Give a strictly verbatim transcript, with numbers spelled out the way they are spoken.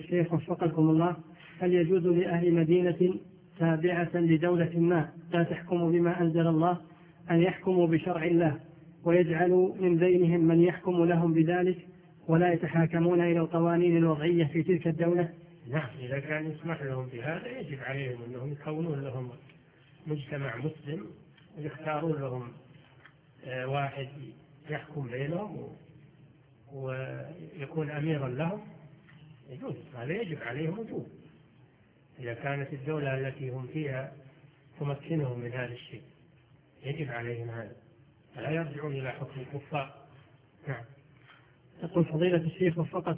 الشيخ وفقكم الله، هل يجوز لأهل مدينة تابعة لدولة ما لا تحكم بما أنزل الله أن يحكموا بشرع الله ويجعلوا من بينهم من يحكم لهم بذلك ولا يتحاكمون إلى القوانين الوضعية في تلك الدولة؟ نعم، إذا كان يسمح لهم بهذا يجب عليهم أنهم يكونون لهم مجتمع مسلم ويختارون لهم واحد يحكم بينهم ويكون أميرا لهم، يجوز هذا، يجب عليهم وجوب إذا كانت الدولة التي هم فيها تمكنهم من هذا الشيء، يجب عليهم هذا، فلا يرجعون إلى حكم الكفار. نعم. يقول فضيلة الشيخ وفقكم